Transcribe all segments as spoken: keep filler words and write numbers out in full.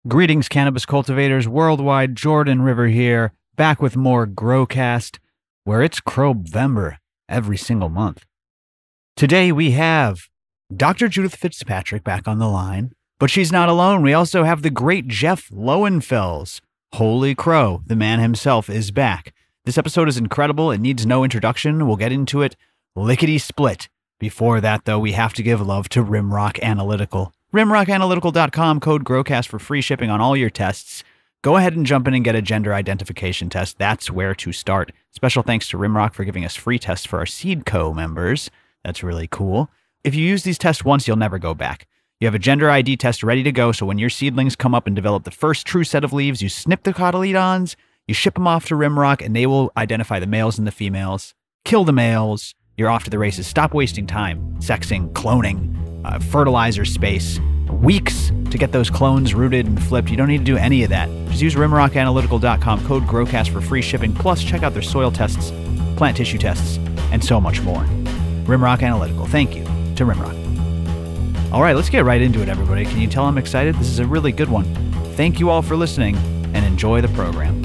Greetings, cannabis cultivators worldwide. Jordan River here, back with more GrowCast, where it's Crowvember every single month. Today we have Doctor Judith Fitzpatrick back on the line, but she's not alone. We also have the great Jeff Lowenfels. Holy crow, the man himself is back. This episode is incredible. It needs no introduction. We'll get into it lickety-split. Before that, though, we have to give love to Rimrock Analytical. rimrock analytical dot com, code GrowCast for free shipping on all your tests. Go ahead and jump in and get a gender identification test. That's where to start. Special thanks to Rimrock for giving us free tests for our Seedco members. That's really cool. If you use these tests once, you'll never go back. You have a gender I D test ready to go, so when your seedlings come up and develop the first true set of leaves, you snip the cotyledons, you ship them off to Rimrock, and they will identify the males and the females, kill the males, you're off to the races. Stop wasting time sexing, cloning, uh, fertilizer space, weeks to get those clones rooted and flipped. You don't need to do any of that. Just use rimrock analytical dot com, code GrowCast for free shipping, plus check out their soil tests, plant tissue tests, and so much more. Rimrock Analytical. Thank you to Rimrock. All right, let's get right into it, everybody. Can you tell I'm excited? This is a really good one. Thank you all for listening, and enjoy the program.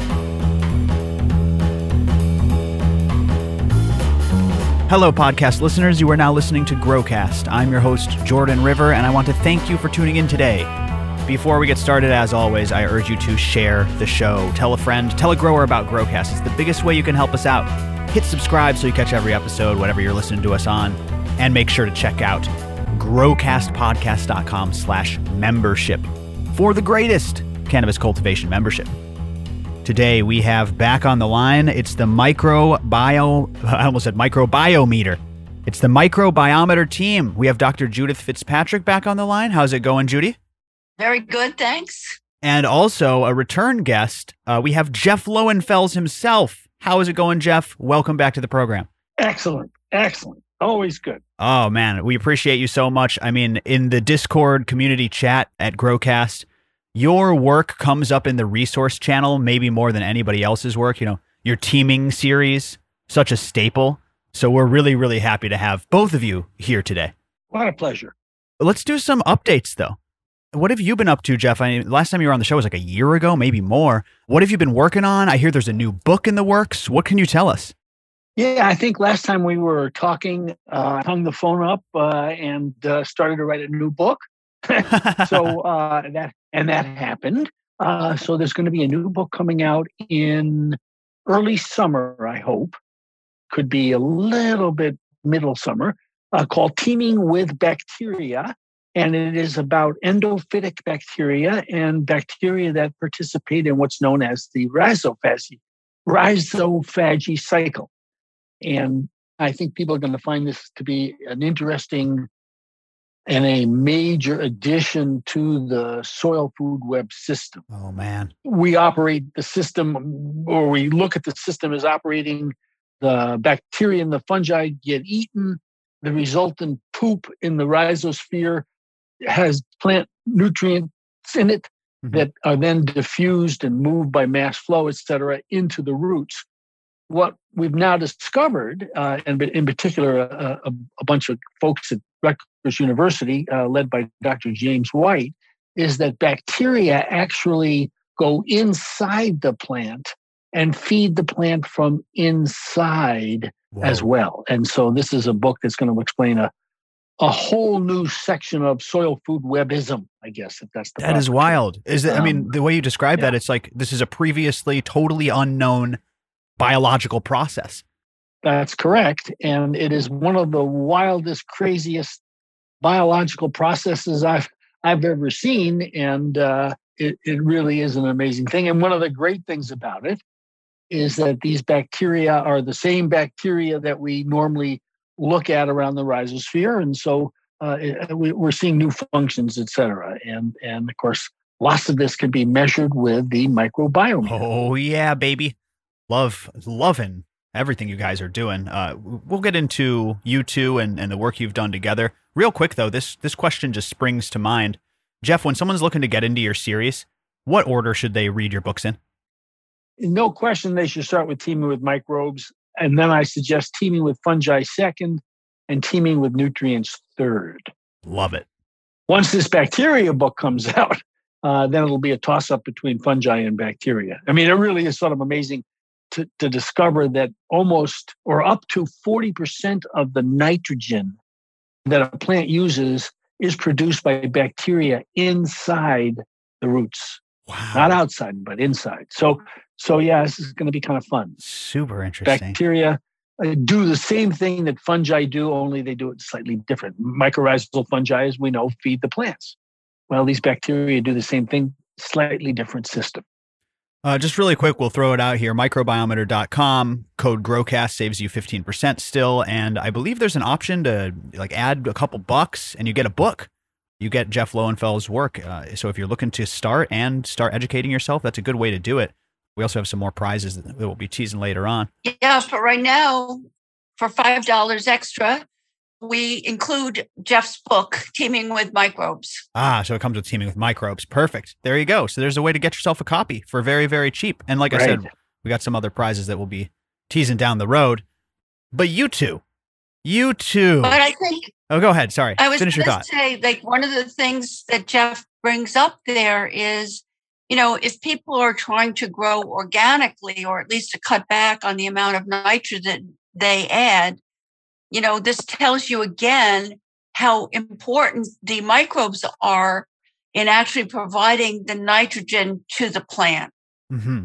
Hello, podcast listeners. You are now listening to GrowCast. I'm your host, Jordan River, and I want to thank you for tuning in today. Before we get started, as always, I urge you to share the show. Tell a friend, tell a grower about GrowCast. It's the biggest way you can help us out. Hit subscribe so you catch every episode, whatever you're listening to us on, and make sure to check out growcastpodcast.com slash membership for the greatest cannabis cultivation membership. Today we have back on the line, it's the microbio, I almost said microbiometer. It's the microbiometer team. We have Doctor Judith Fitzpatrick back on the line. How's it going, Judy? Very good, thanks. And also a return guest, uh, we have Jeff Lowenfels himself. How is it going, Jeff? Welcome back to the program. Excellent, excellent. Always good. Oh, man, we appreciate you so much. I mean, in the Discord community chat at GrowCast, your work comes up in the resource channel, maybe more than anybody else's work. You know, your teaming series, such a staple. So we're really, really happy to have both of you here today. What a pleasure. Let's do some updates, though. What have you been up to, Jeff? I mean, last time you were on the show was like a year ago, maybe more. What have you been working on? I hear there's a new book in the works. What can you tell us? Yeah, I think last time we were talking, uh, I hung the phone up uh, and uh, started to write a new book. so uh, that and that happened. Uh, so there's going to be a new book coming out in early summer, I hope. Could be a little bit middle summer, uh, called Teaming with Bacteria. And it is about endophytic bacteria and bacteria that participate in what's known as the rhizophagy, rhizophagy cycle. And I think people are going to find this to be an interesting and a major addition to the soil food web system. Oh, man. We operate the system, or we look at the system as operating. The bacteria and the fungi get eaten. The resultant poop in the rhizosphere has plant nutrients in it mm-hmm. that are then diffused and moved by mass flow, et cetera, into the roots. What we've now discovered, uh, and in particular, a, a, a bunch of folks at Rutgers University, uh, led by Doctor James White, is that bacteria actually go inside the plant and feed the plant from inside Whoa. As well. And so this is a book that's going to explain a, a whole new section of soil food webism, I guess, if that's the That is wild. Is it, um, I mean, the way you describe yeah. that, it's like this is a previously totally unknown biological process. That's correct. And it is one of the wildest, craziest biological processes I've I've ever seen. And uh, it, it really is an amazing thing. And one of the great things about it is that these bacteria are the same bacteria that we normally look at around the rhizosphere. And so uh, it, we, we're seeing new functions, et cetera. And, and of course, lots of this can be measured with the microbiome. Oh, yeah, baby. Love, loving everything you guys are doing. Uh, we'll get into you two and, and the work you've done together. Real quick, though, this this question just springs to mind. Jeff, when someone's looking to get into your series, what order should they read your books in? No question, they should start with Teaming with Microbes. And then I suggest Teaming with Fungi second and Teaming with Nutrients third. Love it. Once this bacteria book comes out, uh, then it'll be a toss-up between fungi and bacteria. I mean, it really is sort of amazing to, to discover that almost or up to forty percent of the nitrogen that a plant uses is produced by bacteria inside the roots. Wow. Not outside, but inside. So, so yeah, this is going to be kind of fun. Super interesting. Bacteria uh, do the same thing that fungi do, only they do it slightly different. Mycorrhizal fungi, as we know, feed the plants. Well, these bacteria do the same thing, slightly different system. Uh, just really quick, we'll throw it out here. microbiometer dot com, code GROWCAST saves you fifteen percent still. And I believe there's an option to like add a couple bucks and you get a book. You get Jeff Lowenfeld's work. Uh, so if you're looking to start and start educating yourself, that's a good way to do it. We also have some more prizes that we'll be teasing later on. Yeah, but right now, for five dollars extra, we include Jeff's book, Teaming with Microbes. Ah, so it comes with Teaming with Microbes. Perfect. There you go. So there's a way to get yourself a copy for very, very cheap. And like Right. I said, we got some other prizes that we'll be teasing down the road. But you two, you two. But I think Oh, go ahead. Sorry. I was Finish your going thought. to say, like, one of the things that Jeff brings up there is, you know, if people are trying to grow organically, or at least to cut back on the amount of nitrogen they add, you know, this tells you again how important the microbes are in actually providing the nitrogen to the plant. Mm-hmm.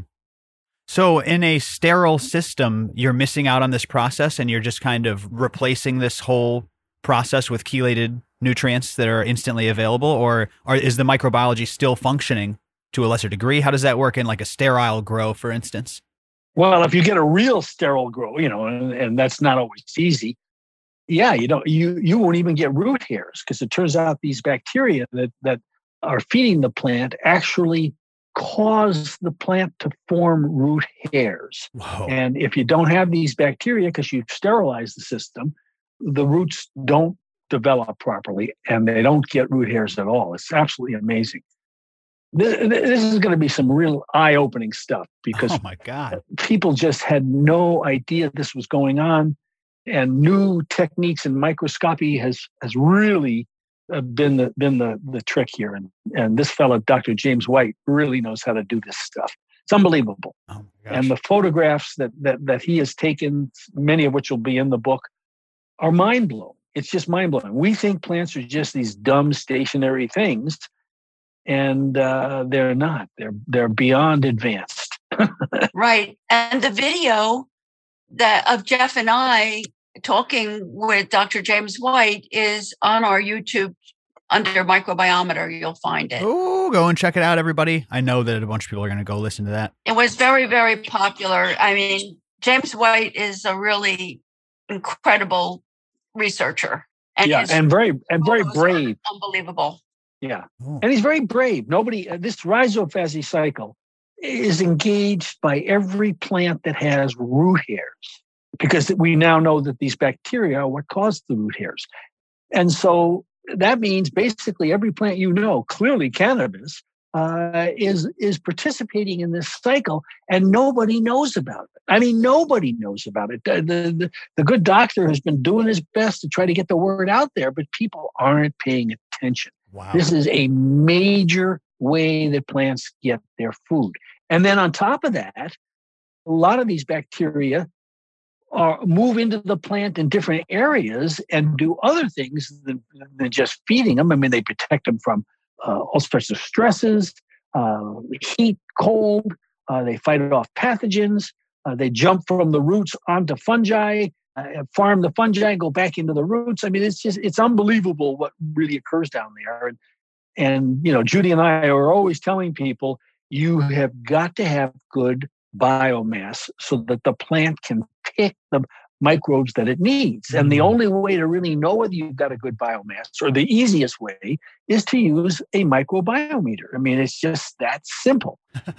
So in a sterile system, you're missing out on this process and you're just kind of replacing this whole process with chelated nutrients that are instantly available, or, or is the microbiology still functioning to a lesser degree? How does that work in like a sterile grow, for instance? Well, if you get a real sterile grow, you know, and, and that's not always easy. Yeah, you don't you you won't even get root hairs, because it turns out these bacteria that that are feeding the plant actually cause the plant to form root hairs. Whoa. And if you don't have these bacteria, because you've sterilized the system, the roots don't develop properly and they don't get root hairs at all. It's absolutely amazing. This, this is going to be some real eye-opening stuff, because Oh my God. people just had no idea this was going on, and new techniques in microscopy has has really uh, been the been the the trick here. And and this fellow, Doctor James White, really knows how to do this stuff. It's unbelievable. Oh my gosh. And the photographs that that that he has taken, many of which will be in the book, are mind blowing. It's just mind blowing. We think plants are just these dumb stationary things, and uh, they're not. They're they're beyond advanced. Right. And the video that of Jeff and I talking with Doctor James White is on our YouTube under Microbiometer. You'll find it. Oh, go and check it out, everybody. I know that a bunch of people are going to go listen to that. It was very, very popular. I mean, James White is a really incredible researcher. And Yeah, his and very and very photos are brave. Unbelievable. Yeah, Oh. and he's very brave. Nobody. Uh, this rhizophagy cycle is engaged by every plant that has root hairs, because we now know that these bacteria are what cause the root hairs. And so that means basically every plant you know, clearly cannabis, uh, is is participating in this cycle, and nobody knows about it. I mean, nobody knows about it. The, the, the good doctor has been doing his best to try to get the word out there, but people aren't paying attention. Wow. This is a major way that plants get their food. And then on top of that, a lot of these bacteria are move into the plant in different areas and do other things than, than just feeding them. I mean, they protect them from uh, all sorts of stresses, uh, heat, cold. Uh, they fight off pathogens. Uh, they jump from the roots onto fungi, uh, farm the fungi, go back into the roots. I mean, it's just, it's unbelievable what really occurs down there. And, and, you know, Judy and I are always telling people, you have got to have good biomass so that the plant can pick the microbes that it needs. And the only way to really know whether you've got a good biomass, or the easiest way, is to use a microbiometer. I mean, it's just that simple.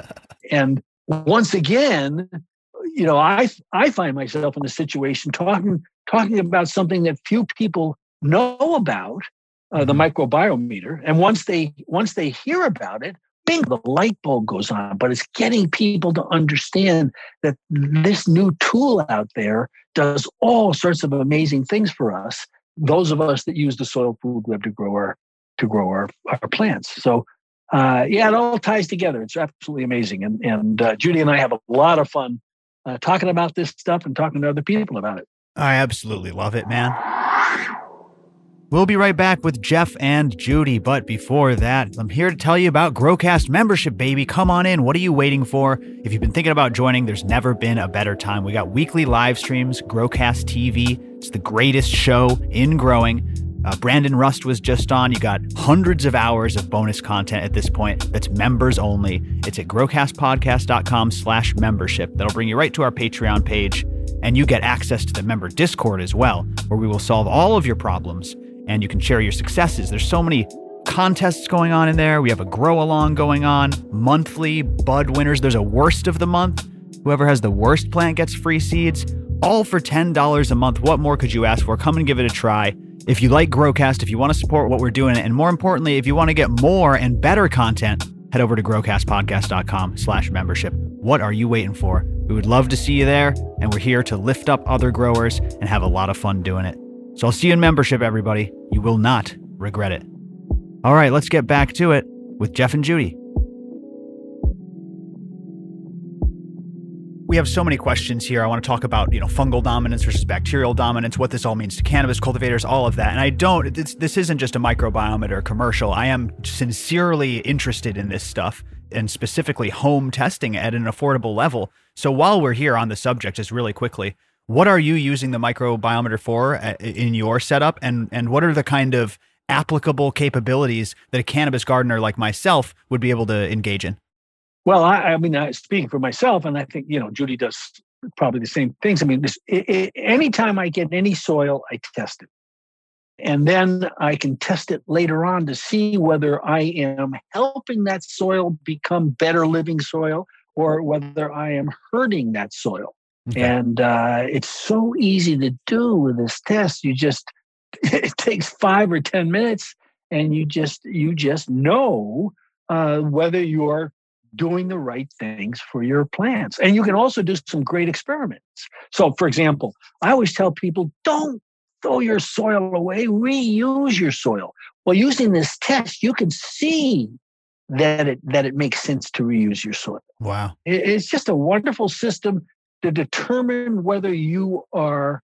And once again, you know, I I find myself in a situation talking talking about something that few people know about, uh, the microbiometer. And once they once they hear about it, bing, the light bulb goes on. But it's getting people to understand that this new tool out there does all sorts of amazing things for us, those of us that use the soil food web to grow our to grow our, our plants. So uh, yeah, it all ties together. It's absolutely amazing. And, and uh, Judy and I have a lot of fun uh, talking about this stuff and talking to other people about it. I absolutely love it, man. We'll be right back with Jeff and Judy, but before that, I'm here to tell you about Growcast membership, baby. Come on in. What are you waiting for? If you've been thinking about joining, there's never been a better time. We got weekly live streams, Growcast T V. It's the greatest show in growing. Uh, Brandon Rust was just on. You got hundreds of hours of bonus content at this point that's members only. It's at growcastpodcast.com slash membership. That'll bring you right to our Patreon page, and you get access to the member Discord as well, where we will solve all of your problems, and you can share your successes. There's so many contests going on in there. We have a grow along going on, monthly bud winners. There's a worst of the month. Whoever has the worst plant gets free seeds, all for ten dollars a month. What more could you ask for? Come and give it a try. If you like Growcast, if you want to support what we're doing, and more importantly, if you want to get more and better content, head over to growcastpodcast.com slash membership. What are you waiting for? We would love to see you there, and we're here to lift up other growers and have a lot of fun doing it. So I'll see you in membership, everybody. You will not regret it. All right, let's get back to it with Jeff and Judy. We have so many questions here. I want to talk about, you know, fungal dominance versus bacterial dominance, what this all means to cannabis cultivators, all of that. And I don't, this, this isn't just a microbiometer commercial. I am sincerely interested in this stuff, and specifically home testing at an affordable level. So while we're here on the subject, just really quickly, what are you using the microbiometer for in your setup? And, and what are the kind of applicable capabilities that a cannabis gardener like myself would be able to engage in? Well, I, I mean, I speaking for myself, and I think, you know, Judy does probably the same things. I mean, this, it, it, anytime I get any soil, I test it. And then I can test it later on to see whether I am helping that soil become better living soil or whether I am hurting that soil. Okay. And uh, it's so easy to do with this test. You just, it takes five or ten minutes, and you just, you just know uh, whether you're doing the right things for your plants. And you can also do some great experiments. So, for example, I always tell people, don't throw your soil away, reuse your soil. Well, using this test, you can see that it that it makes sense to reuse your soil. Wow. It, it's just a wonderful system to determine whether you are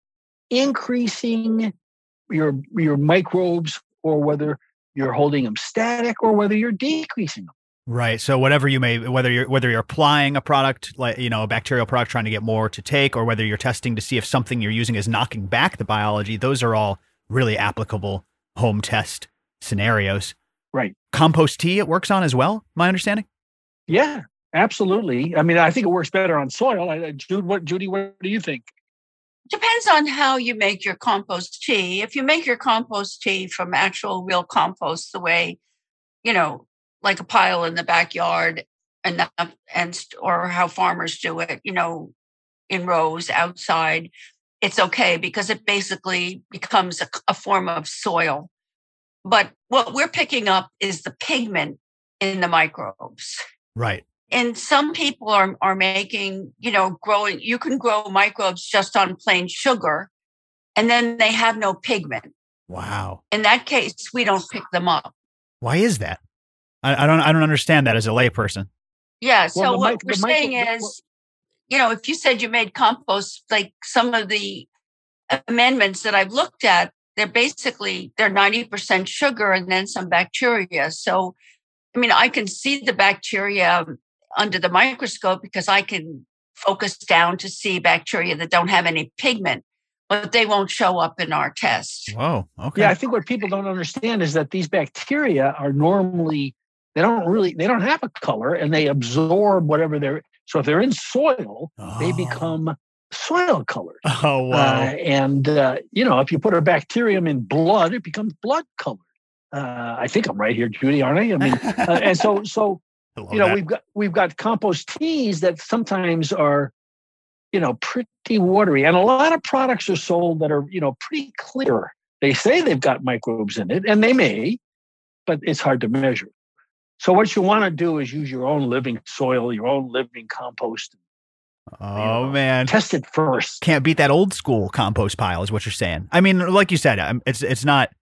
increasing your your microbes or whether you're holding them static or whether you're decreasing them. Right. So whatever you may, whether you're whether you're applying a product like, you know, a bacterial product trying to get more to take, or whether you're testing to see if something you're using is knocking back the biology, those are all really applicable home test scenarios. Right. Compost tea it works on as well, my understanding? Yeah, absolutely. I mean, I think it works better on soil. I, Jude, what, Judy, what do you think? Depends on how you make your compost tea. If you make your compost tea from actual real compost, the way, you know, like a pile in the backyard, and and or how farmers do it, you know, in rows outside, it's okay because it basically becomes a, a form of soil. But what we're picking up is the pigment in the microbes. Right. And some people are are making, you know, growing, you can grow microbes just on plain sugar, and then they have no pigment. Wow. In that case, we don't pick them up. Why is that? I, I don't I don't understand that as a layperson. Yeah. So well, what mic- we're saying mic- is, you know, if you said you made compost, like some of the amendments that I've looked at, they're basically, they're ninety percent sugar and then some bacteria. So, I mean, I can see the bacteria under the microscope because I can focus down to see bacteria that don't have any pigment, but they won't show up in our test. Whoa. Okay. Yeah, I think what people don't understand is that these bacteria are normally, they don't really, they don't have a color, and they absorb whatever they're, so if they're in soil, oh. they become soil colored. Oh, wow. Uh, and, uh, you know, if you put a bacterium in blood, it becomes blood colored. Uh, I think I'm right here, Judy, aren't I? I mean, uh, and so, so, you know, that. we've got, we've got compost teas that sometimes are, you know, pretty watery. And a lot of products are sold that are, you know, pretty clear. They say they've got microbes in it, and they may, but it's hard to measure. So what you want to do is use your own living soil, your own living compost. Oh, you know, man. Test it first. Can't beat that old school compost pile is what you're saying. I mean, like you said, it's it's not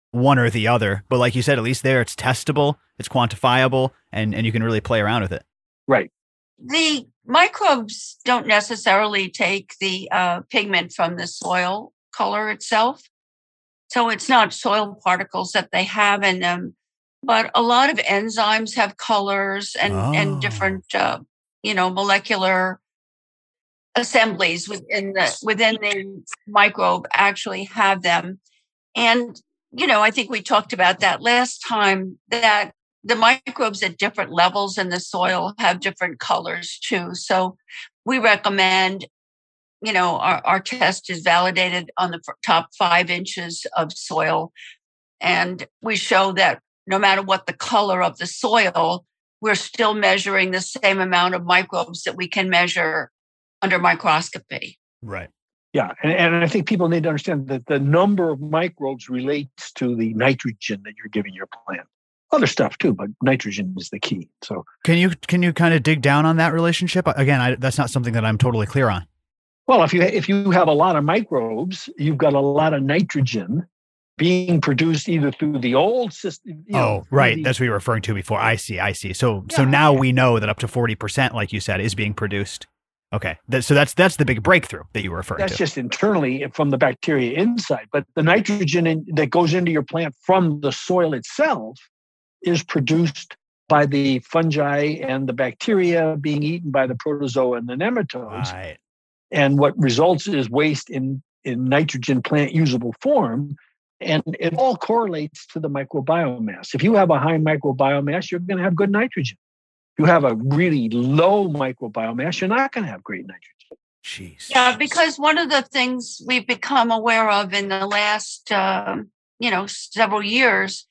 one or the other. But like you said, at least there it's testable, it's quantifiable, and, and you can really play around with it. Right. The microbes don't necessarily take the uh, pigment from the soil color itself. So it's not soil particles that they have in them, but a lot of enzymes have colors and, Oh. and different, uh, you know, molecular assemblies within the within the microbe actually have them. And, you know, I think we talked about that last time, that the microbes at different levels in the soil have different colors too. So we recommend, you know, our, our test is validated on the top five inches of soil. And we show that no matter what the color of the soil, we're still measuring the same amount of microbes that we can measure under microscopy. Right. Yeah. And, and I think people need to understand that the number of microbes relates to the nitrogen that you're giving your plant. Other stuff too, but nitrogen is the key. So Can you can you kind of dig down on that relationship? Again, I, that's not something that I'm totally clear on. Well, if you if you have a lot of microbes, you've got a lot of nitrogen being produced either through the old system. You know, Oh, right. the, That's what you were referring to before. I see. I see. So Yeah. so now we know that up to forty percent, like you said, is being produced. Okay. That, so that's that's the big breakthrough that you were referring that's to. just internally from the bacteria inside. But the nitrogen in, that goes into your plant from the soil itself is produced by the fungi and the bacteria being eaten by the protozoa and the nematodes. Right. And what results is waste in, in nitrogen plant usable form. And it all correlates to the microbiomass. If you have a high microbiomass, you're going to have good nitrogen. If you have a really low microbiomass, you're not going to have great nitrogen. Jeez. Yeah, because one of the things we've become aware of in the last, um, you know, several years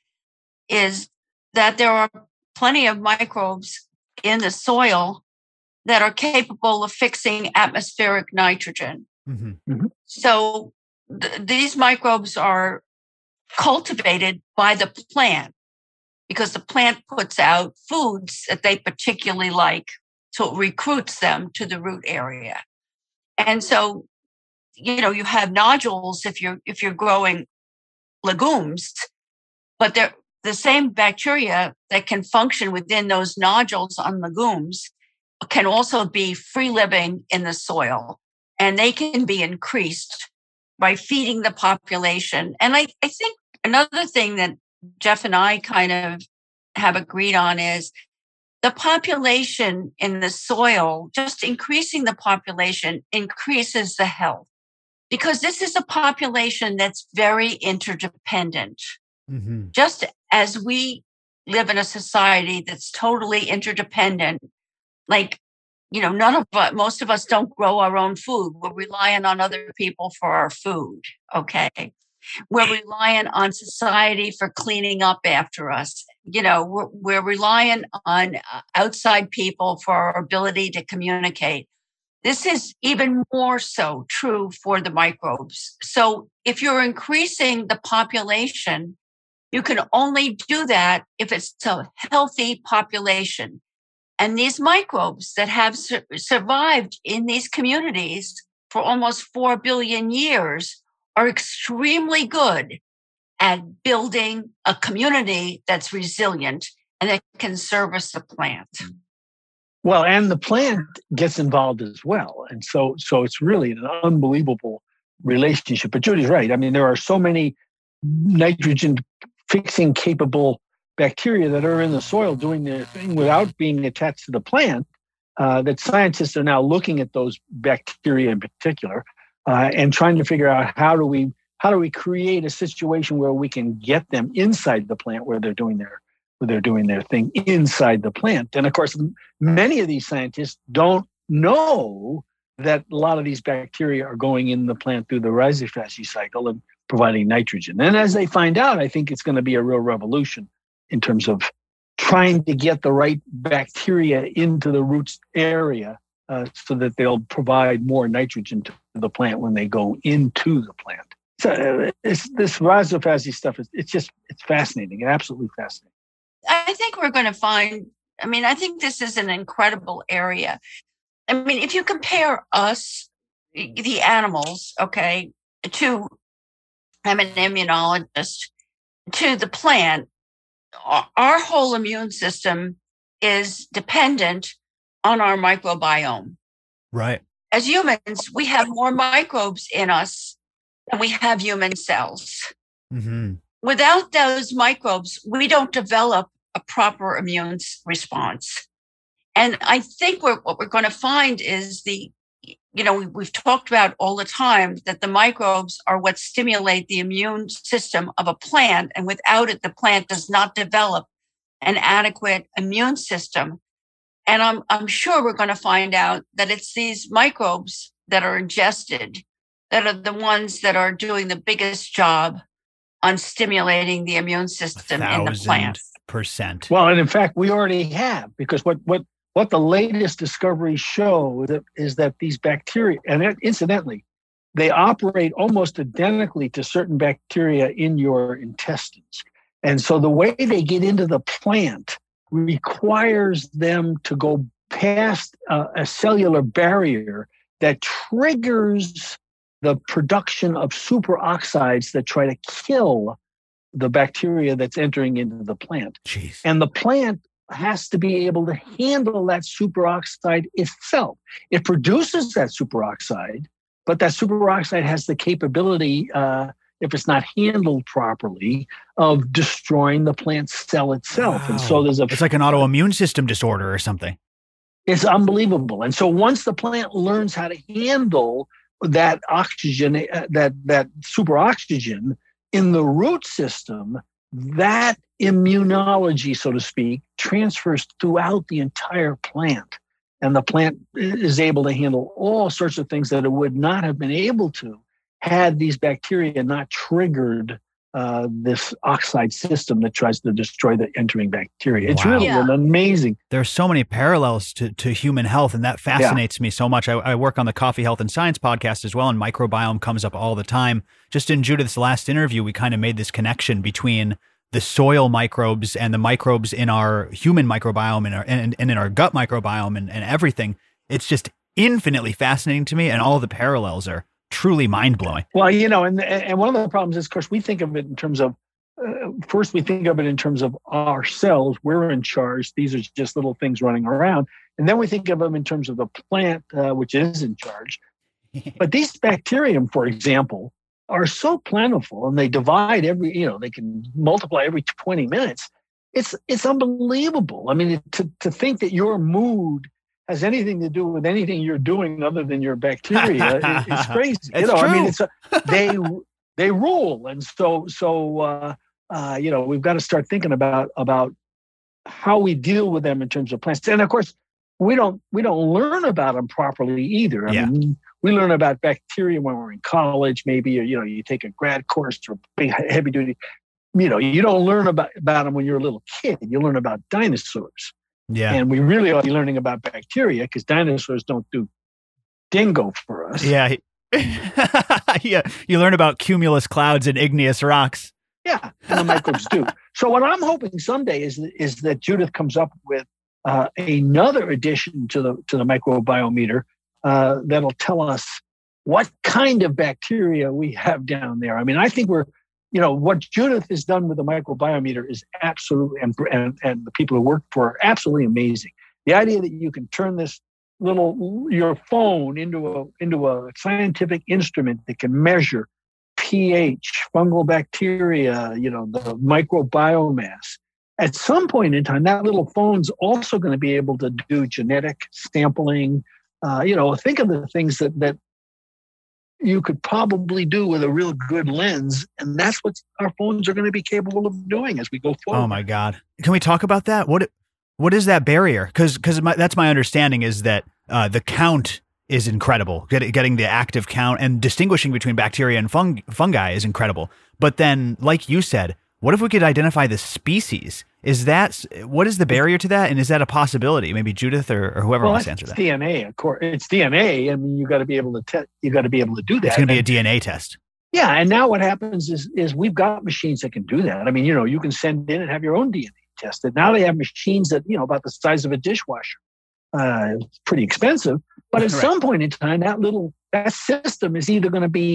is that there are plenty of microbes in the soil that are capable of fixing atmospheric nitrogen. Mm-hmm. Mm-hmm. So th- these microbes are cultivated by the plant because the plant puts out foods that they particularly like. So it recruits them to the root area. And so, you know, you have nodules if you're if you're growing legumes, but they're the same bacteria that can function within those nodules on legumes can also be free living in the soil, and they can be increased by feeding the population. And I, I think another thing that Jeff and I kind of have agreed on is the population in the soil, just increasing the population increases the health, because this is a population that's very interdependent. Mm-hmm. Just as we live in a society that's totally interdependent, like, you know, none of us, most of us don't grow our own food. We're relying on other people for our food. Okay. We're relying on society for cleaning up after us. You know, we're, we're relying on outside people for our ability to communicate. This is even more so true for the microbes. So if you're increasing the population, you can only do that if it's a healthy population. And these microbes that have su- survived in these communities for almost four billion years are extremely good at building a community that's resilient and that can service the plant. Well, and the plant gets involved as well. And so, so it's really an unbelievable relationship. But Judy's right. I mean, there are so many nitrogen fixing capable bacteria that are in the soil doing their thing without being attached to the plant, uh, that scientists are now looking at those bacteria in particular uh, and trying to figure out how do we how do we create a situation where we can get them inside the plant where they're doing their where they're doing their thing inside the plant. And of course, many of these scientists don't know that a lot of these bacteria are going in the plant through the rhizophagy cycle and providing nitrogen. And as they find out, I think it's going to be a real revolution in terms of trying to get the right bacteria into the roots area uh, so that they'll provide more nitrogen to the plant when they go into the plant. So uh, it's, this rhizophagy stuff, is it's just, it's fascinating, absolutely fascinating. I think we're going to find, I mean, I think this is an incredible area. I mean, if you compare us, the animals, okay, to, I'm an immunologist, to the plant, our whole immune system is dependent on our microbiome. Right. As humans, we have more microbes in us than we have human cells. Mm-hmm. Without those microbes, we don't develop a proper immune response. And I think we're, what we're going to find is the, you know, we, we've talked about all the time that the microbes are what stimulate the immune system of a plant. And without it, the plant does not develop an adequate immune system. And I'm, I'm sure we're going to find out that it's these microbes that are ingested that are the ones that are doing the biggest job on stimulating the immune system in the plant. Percent. Well, and in fact, we already have, because what what what the latest discoveries show that is that these bacteria, and incidentally, they operate almost identically to certain bacteria in your intestines. And so the way they get into the plant requires them to go past uh, a cellular barrier that triggers the production of superoxides that try to kill the bacteria that's entering into the plant. Jeez. And the plant has to be able to handle that superoxide itself. It produces that superoxide, but that superoxide has the capability, uh, if it's not handled properly, of destroying the plant cell itself. Wow. And so there's a... It's like an autoimmune system disorder or something. It's unbelievable. And so once the plant learns how to handle that oxygen, uh, that, that superoxygen in the root system, that immunology, so to speak, transfers throughout the entire plant. And the plant is able to handle all sorts of things that it would not have been able to had these bacteria not triggered uh, this oxide system that tries to destroy the entering bacteria. It's Wow. really Yeah. an amazing. There's so many parallels to, to human health, and that fascinates yeah. me so much. I, I work on the Coffee Health and Science podcast as well, and microbiome comes up all the time. Just in Judith's last interview, we kind of made this connection between the soil microbes and the microbes in our human microbiome and, our, and, and in our gut microbiome and, and everything. It's just infinitely fascinating to me, and all the parallels are truly mind-blowing. Well, you know, and and one of the problems is, of course, we think of it in terms of, uh, first we think of it in terms of ourselves. We're in charge. These are just little things running around. And then we think of them in terms of the plant, uh, which is in charge. But these bacterium, for example, are so plentiful, and they divide every, you know, they can multiply every twenty minutes. It's it's unbelievable. I mean, to to think that your mood has anything to do with anything you're doing other than your bacteria is, is crazy. It's you know, true. I mean, it's a, they they rule, and so so uh, uh, you know, we've got to start thinking about about how we deal with them in terms of plants. And of course, we don't we don't learn about them properly either. I yeah. mean, we learn about bacteria when we're in college, maybe, or you know, you take a grad course or big heavy duty. You know, you don't learn about about them when you're a little kid. You learn about dinosaurs. Yeah. And we really ought to be learning about bacteria, because dinosaurs don't do dingo for us. Yeah. yeah. You learn about cumulus clouds and igneous rocks. Yeah. And the microbes do. So what I'm hoping someday is, is that Judith comes up with uh, another addition to the to the microbiometer uh, that'll tell us what kind of bacteria we have down there. I mean, I think we're, you know, what Judith has done with the microbiometer is absolutely, and, and, and the people who work for her, absolutely amazing. The idea that you can turn this little, your phone into a, into a scientific instrument that can measure pH, fungal bacteria, you know, the microbiomass. At some point in time, that little phone's also going to be able to do genetic sampling. Uh, you know, think of the things that, that, you could probably do with a real good lens. And that's what our phones are going to be capable of doing as we go forward. Oh my God. Can we talk about that? What, what is that barrier? Cause, cause my, that's my understanding is that, uh, the count is incredible. Get, getting the active count and distinguishing between bacteria and fung, fungi is incredible. But then, like you said, what if we could identify the species? Is that, what is the barrier to that? And is that a possibility? Maybe Judith or, or whoever well, wants to answer that. D N A, of course. It's D N A. I mean, you got to be able to test. You got to be able to do that. It's going to be and, a D N A test. Yeah, and now what happens is is we've got machines that can do that. I mean, you know, you can send in and have your own D N A tested. Now they have machines that, you know, about the size of a dishwasher. Uh, it's pretty expensive, but at Right. some point in time, that little that system is either going to be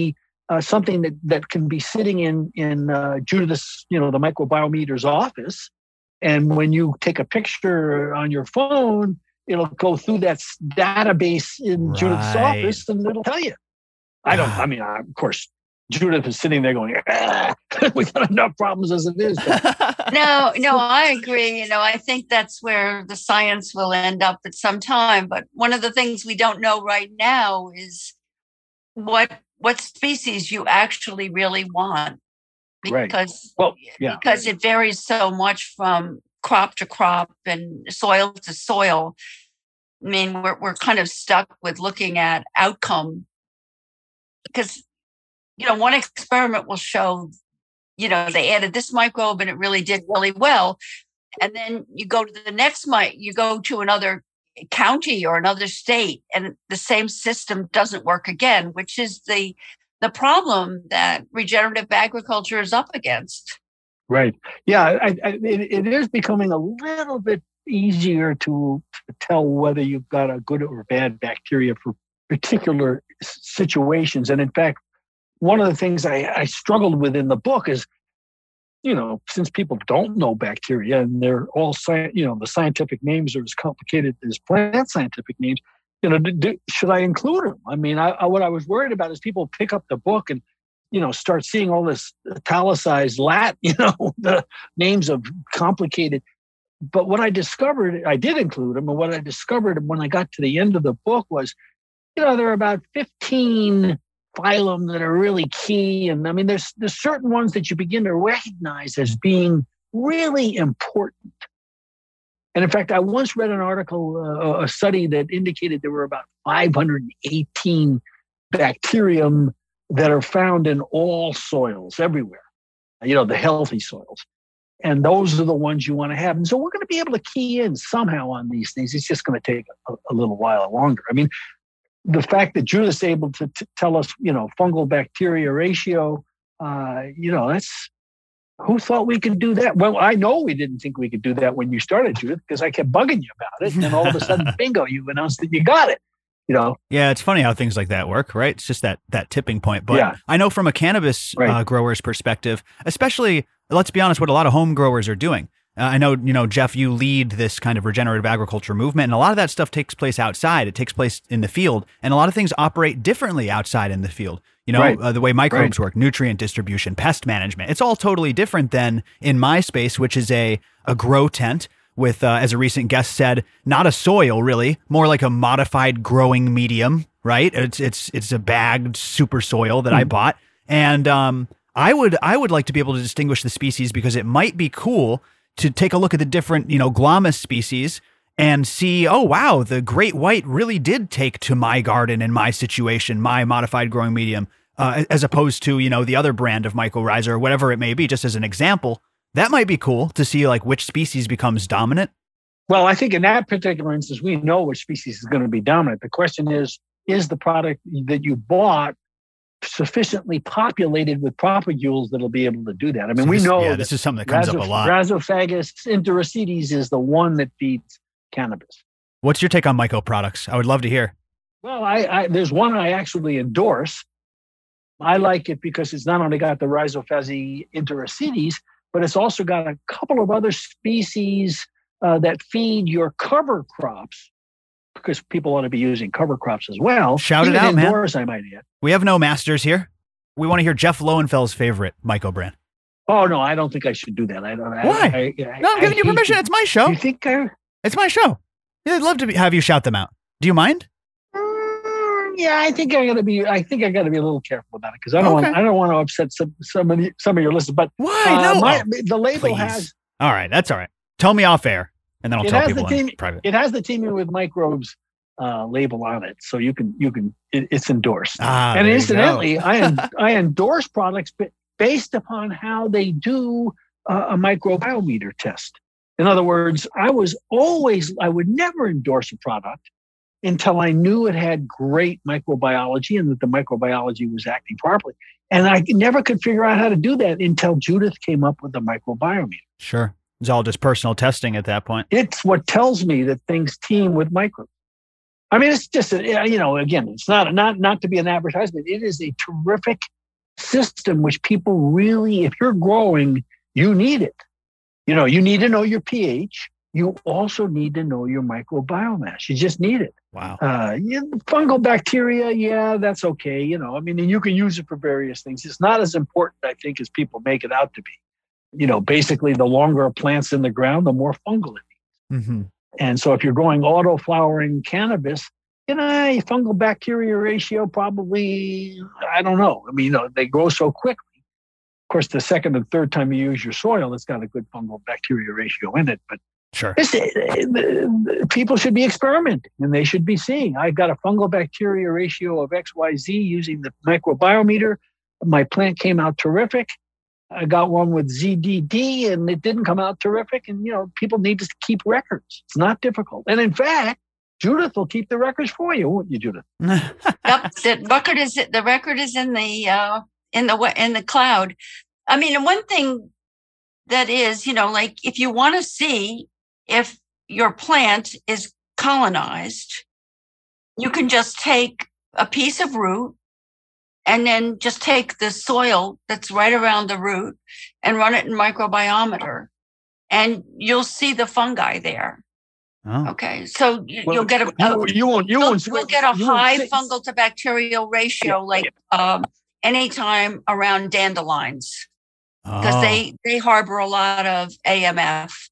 uh, something that, that can be sitting in, in uh, Judith's, you know, the microbiometer's office. And when you take a picture on your phone, it'll go through that database in Right. Judith's office and it'll tell you. I don't, I mean, I, of course, Judith is sitting there going, ah, we got enough problems as it is. But No, no, I agree. You know, I think that's where the science will end up at some time. But one of the things we don't know right now is what what species you actually really want. Right. Because, well, yeah. because it varies so much from crop to crop and soil to soil. I mean, we're we're kind of stuck with looking at outcome because, you know, one experiment will show, you know, they added this microbe and it really did really well. And then you go to the next mic, you go to another county or another state and the same system doesn't work again, which is the the problem that regenerative agriculture is up against. Right. Yeah, I, I, it, it is becoming a little bit easier to, to tell whether you've got a good or bad bacteria for particular situations. And in fact, one of the things I, I struggled with in the book is, you know, since people don't know bacteria and they're all, sci- you know, the scientific names are as complicated as plant scientific names, you know, do, do, should I include them? I mean, I, I, what I was worried about is people pick up the book and, you know, start seeing all this italicized Latin, you know, the names of complicated. But what I discovered, I did include them. And what I discovered when I got to the end of the book was, you know, there are about fifteen phylum that are really key. And I mean, there's there's certain ones that you begin to recognize as being really important. And in fact, I once read an article, uh, a study that indicated there were about five hundred eighteen bacterium that are found in all soils everywhere, you know, the healthy soils. And those are the ones you want to have. And so we're going to be able to key in somehow on these things. It's just going to take a, a little while longer. I mean, the fact that Judith's able to t- tell us, you know, fungal bacteria ratio, uh, you know, that's, who thought we could do that? Well, I know we didn't think we could do that when you started, Judith, because I kept bugging you about it. And then all of a sudden, bingo, you announced that you got it. You know? Yeah, it's funny how things like that work, right? It's just that that tipping point. But yeah. I know from a cannabis right. uh, grower's perspective, especially, let's be honest, what a lot of home growers are doing. Uh, I know, you know, Jeff, you lead this kind of regenerative agriculture movement, and a lot of that stuff takes place outside. It takes place in the field, and a lot of things operate differently outside in the field. You know, right. uh, the way microbes right. work, nutrient distribution, pest management. It's all totally different than in my space, which is a, a grow tent with, uh, as a recent guest said, not a soil really, more like a modified growing medium, right? It's it's it's a bagged super soil that mm. I bought. And um, I would I would like to be able to distinguish the species because it might be cool to take a look at the different, you know, Glomus species and see, oh, wow, the great white really did take to my garden and my situation, my modified growing medium, uh, as opposed to, you know, the other brand of mycorrhiza or whatever it may be, just as an example. That might be cool to see like which species becomes dominant. Well, I think in that particular instance, we know which species is going to be dominant. The question is, is the product that you bought sufficiently populated with propagules that'll be able to do that? I mean, so we this, know yeah, this is something that comes Rhizoph- up a lot. Rhizophagus enterocetes is the one that feeds cannabis. What's your take on myco products? I would love to hear. Well, I, I there's one I actually endorse. I like it because it's not only got the Rhizophagus enterocetes, but it's also got a couple of other species uh, that feed your cover crops, because people ought to be using cover crops as well. Shout Even it out, indoors, man. I might add. We have no masters here. We want to hear Jeff Lowenfeld's favorite myco brand. Oh, no, I don't think I should do that. I don't. Why? I, I, I, no, I'm giving I you permission. To, it's my show. You think I? It's my show. Yeah, I'd love to be, have you shout them out. Do you mind? Mm, yeah, I think I got to be. I think I got to be a little careful about it because I don't okay. want. I don't want to upset some some of the, some of your listeners. But why? Uh, no, my, oh, the label please. has. All right, that's all right. Tell me off air, and then I'll It tell has people the in team, private. It has the teaming with microbes uh, label on it, so you can you can. It, it's endorsed. Ah, and there incidentally, I en- I endorse products based upon how they do uh, a microbiometer test. In other words, I was always I would never endorse a product until I knew it had great microbiology and that the microbiology was acting properly. And I never could figure out how to do that until Judith came up with the microbiometer. Sure. It's all just personal testing at that point. It's what tells me that things team with microbes. I mean, it's just, a, you know, again, it's not, not, not to be an advertisement. It is a terrific system which people really, if you're growing, you need it. You know, you need to know your pH. You also need to know your microbiomass. You just need it. Wow. Uh, yeah, fungal bacteria, yeah, that's okay. You know, I mean, and you can use it for various things. It's not as important, I think, as people make it out to be. You know, basically, the longer a plant's in the ground, the more fungal it needs. Mm-hmm. And so if you're growing auto-flowering cannabis, you know, fungal bacteria ratio probably, I don't know. I mean, you know, they grow so quickly. Of course, the second and third time you use your soil, it's got a good fungal bacteria ratio in it. But sure, this, people should be experimenting and they should be seeing, I've got a fungal bacteria ratio of X Y Z using the microbiometer. My plant came out terrific. I got one with Z D D and it didn't come out terrific. And, you know, people need to keep records. It's not difficult. And in fact, Judith will keep the records for you, won't you, Judith? Yep, the record is the record is in the uh, in the in the cloud. I mean, one thing that is, you know, like if you want to see if your plant is colonized, you can just take a piece of root and then just take the soil that's right around the root and run it in microbiometer, and you'll see the fungi there. Oh. Okay, so you, Well, you'll get a, you, a you won't you you'll, won't you'll get a you won't high see- fungal to bacterial ratio, like um, anytime around dandelions, because Oh. they they harbor a lot of A M F.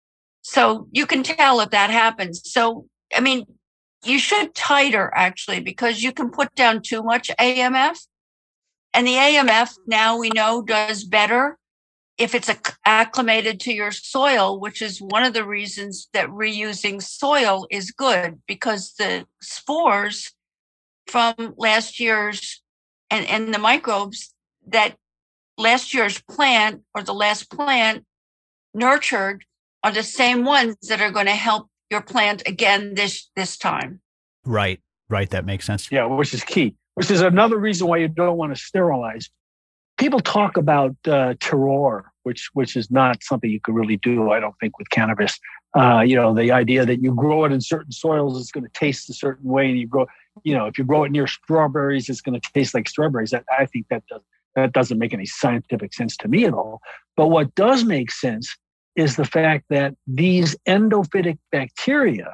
So you can tell if that happens. So I mean, you should titer actually, because you can put down too much A M F, and the A M F now we know does better if it's acclimated to your soil, which is one of the reasons that reusing soil is good, because the spores from last year's and, and the microbes that last year's plant or the last plant nurtured are the same ones that are going to help your plant again this this time. Right, right. That makes sense. Yeah, which is key, which is another reason why you don't want to sterilize. People talk about uh, terroir, which which is not something you could really do, I don't think, with cannabis. Uh, you know, the idea that you grow it in certain soils, it's going to taste a certain way, and you grow, you know, if you grow it near strawberries, it's going to taste like strawberries. That, I think that does that doesn't make any scientific sense to me at all. But what does make sense is the fact that these endophytic bacteria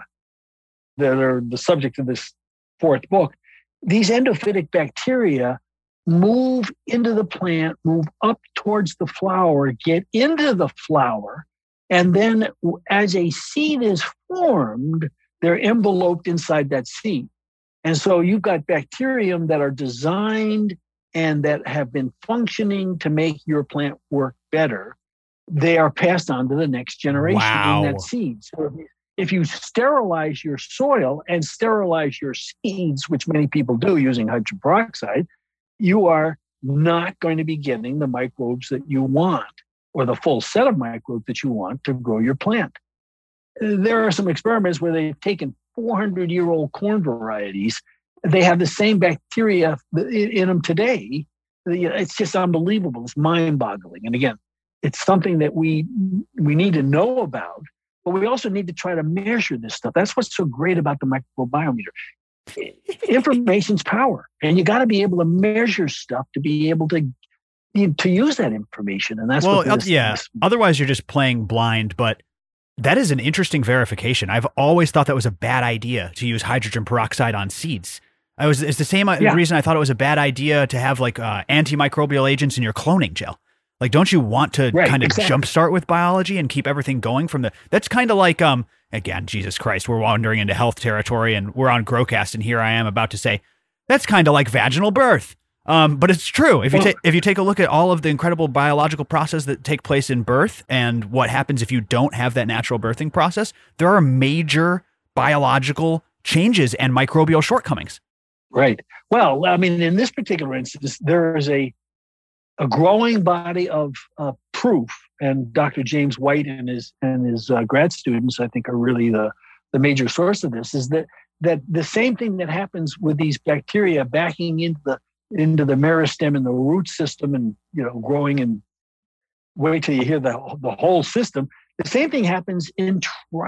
that are the subject of this fourth book, these endophytic bacteria move into the plant, move up towards the flower, get into the flower, and then as a seed is formed, they're enveloped inside that seed. And so you've got bacterium that are designed and that have been functioning to make your plant work better. They are passed on to the next generation Wow. in that seed. So if you, if you sterilize your soil and sterilize your seeds, which many people do using hydrogen peroxide, you are not going to be getting the microbes that you want or the full set of microbes that you want to grow your plant. There are some experiments where they've taken four hundred year old corn varieties. They have the same bacteria in them today. It's just unbelievable. It's mind boggling. And again, it's something that we we need to know about, but we also need to try to measure this stuff. That's what's so great about the microbiometer. Information's power, and you got to be able to measure stuff to be able to to use that information. And that's well, what this, yeah. this, Otherwise, you're just playing blind. But that is an interesting verification. I've always thought that was a bad idea to use hydrogen peroxide on seeds. I was it's the same Yeah. reason I thought it was a bad idea to have like uh, antimicrobial agents in your cloning gel. Like, don't you want to Right, kind of exactly. jumpstart with biology and keep everything going from the? That's kind of like um. Again, Jesus Christ, we're wandering into health territory, and we're on Growcast, and here I am about to say that's kind of like vaginal birth. Um, but it's true. If you Well- take if you take a look at all of the incredible biological processes that take place in birth and what happens if you don't have that natural birthing process, there are major biological changes and microbial shortcomings. right. Well, I mean, in this particular instance, there is a a growing body of uh, proof, and Doctor James White and his and his uh, grad students, I think, are really the the major source of this. Is that that the same thing that happens with these bacteria backing into the into the meristem and the root system, and you know, growing and wait till you hear the the whole system. The same thing happens in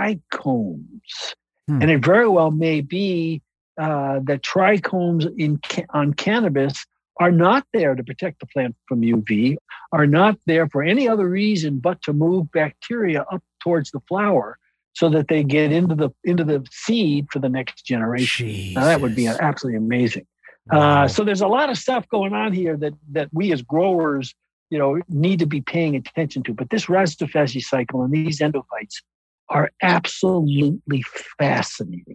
trichomes, Hmm. and it very well may be uh, that trichomes in ca- on cannabis are not there to protect the plant from U V, are not there for any other reason but to move bacteria up towards the flower so that they get into the into the seed for the next generation. Jesus. Now, that would be absolutely amazing. Wow. Uh, so there's a lot of stuff going on here that that we as growers, you know, need to be paying attention to. But this rhizophagy cycle and these endophytes are absolutely fascinating.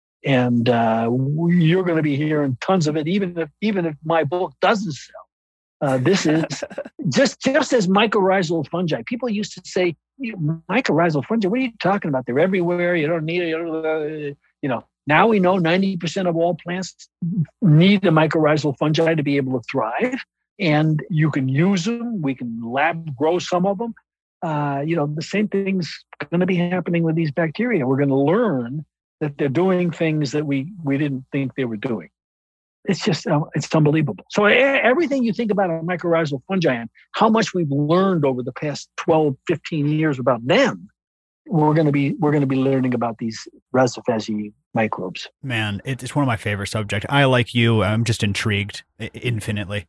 And uh, you're going to be hearing tons of it, even if even if my book doesn't sell. Uh, this is just just as mycorrhizal fungi. People used to say, mycorrhizal fungi, what are you talking about? They're everywhere. You don't need it. You know, now we know ninety percent of all plants need the mycorrhizal fungi to be able to thrive. And you can use them. We can lab grow some of them. Uh, you know, the same thing's going to be happening with these bacteria. We're going to learn that they're doing things that we, we didn't think they were doing. It's just, uh, it's unbelievable. So everything you think about a mycorrhizal fungi and how much we've learned over the past twelve, fifteen years about them, we're going to be, we're going to be learning about these rhizophagy microbes. Man, it's one of my favorite subjects. I, like you, I'm just intrigued infinitely.